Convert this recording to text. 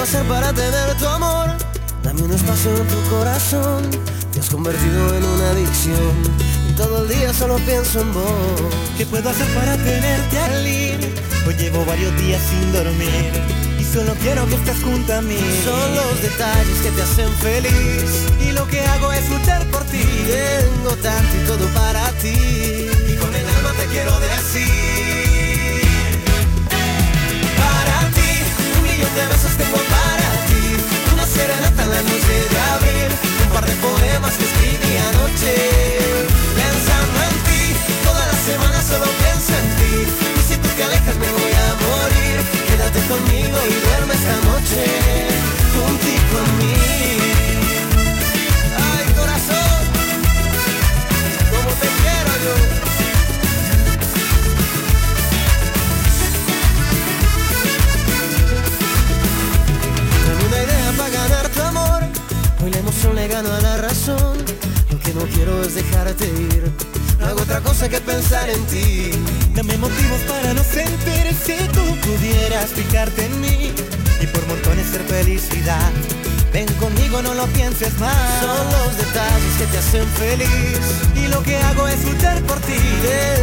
hacer para tener tu amor? Dame un espacio en tu corazón. Te has convertido en una adicción y todo el día solo pienso en vos. ¿Qué puedo hacer para tenerte al ir? Hoy llevo varios días sin dormir y solo quiero que estés junto a mí. Son los detalles que te hacen feliz y lo que hago es luchar por ti. Tengo tanto y todo para ti y con el alma te quiero decir. Para ti, 1.000.000 de besos tengo para ti. Una serenata en la noche de abril, un par de poemas que escribí anoche. Pensando en ti, toda la semana solo pienso en ti. Y si tú te alejas me voy a morir. Quédate conmigo y duerme esta noche juntico a mí. Ay, corazón, como te quiero yo. Dame una idea para ganar tu amor. Hoy la emoción le gano a la razón. Lo que no quiero es dejarte ir. No hago otra cosa que pensar en ti. Dame motivos para no sentir. Si tú pudieras fijarte en mí y por montones ser felicidad, ven conmigo, no lo pienses más. Son los detalles que te hacen feliz y lo que hago es luchar por ti.